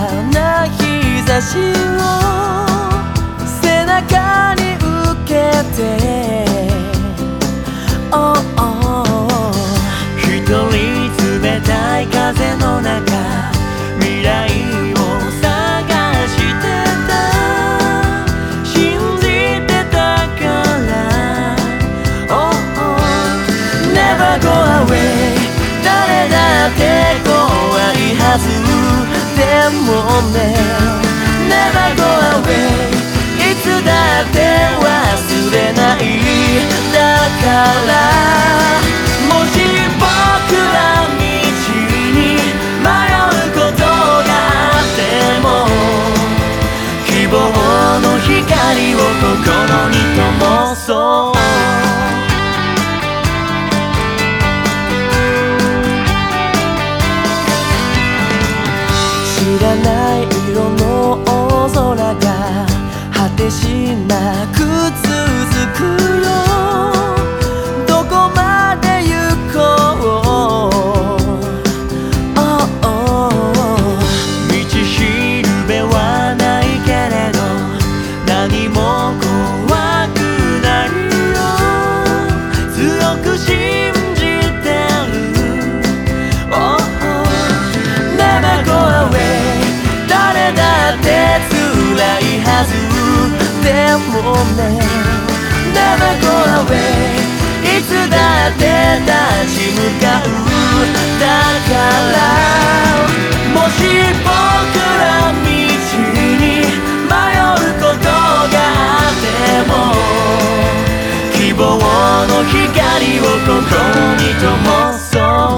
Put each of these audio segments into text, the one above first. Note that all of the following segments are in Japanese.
な日差しを背中に受けて、oh, oh、 一人冷たい風の中未来を探してた、信じてたから、oh, oh、 Never go away、 誰だって怖いはず、でもね Never go away、 いつだって忘れない、だからもし僕ら道に迷うことがあっても、希望の光を心に灯そう、知らない色の大空が果てしなく続くよ、どこまで行こう、oh, oh、 道しるべはないけれど何も怖くないよ、強く信じてる、oh, oh、 Never go away、 誰だって辛いはず、でもね Never go away、 いつだって立ち向かう、だからもし僕ら道に迷うことがあっても、希望の光を心に灯そう、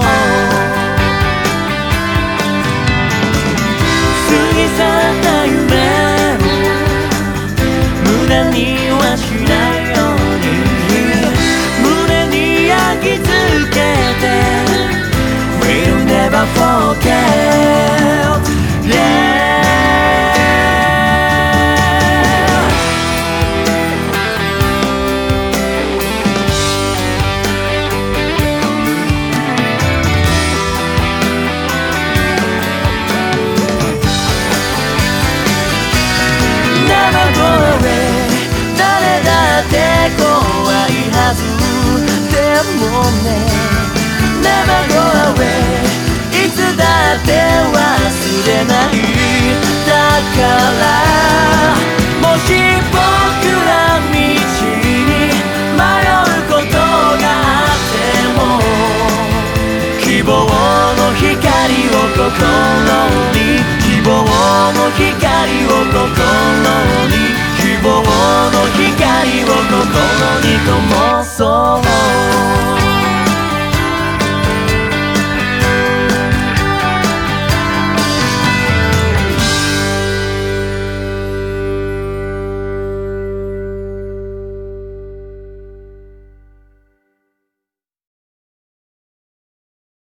過ぎ去った夢を無駄にはしないように胸に焼き付けて We'll never forget、 yeah。 Never go away、誰だって怖いはず、でもね Never go away、 いつだって忘れない、だからもし僕ら道に迷うことがあっても、希望の光を心に、希望の光を心に、希望の光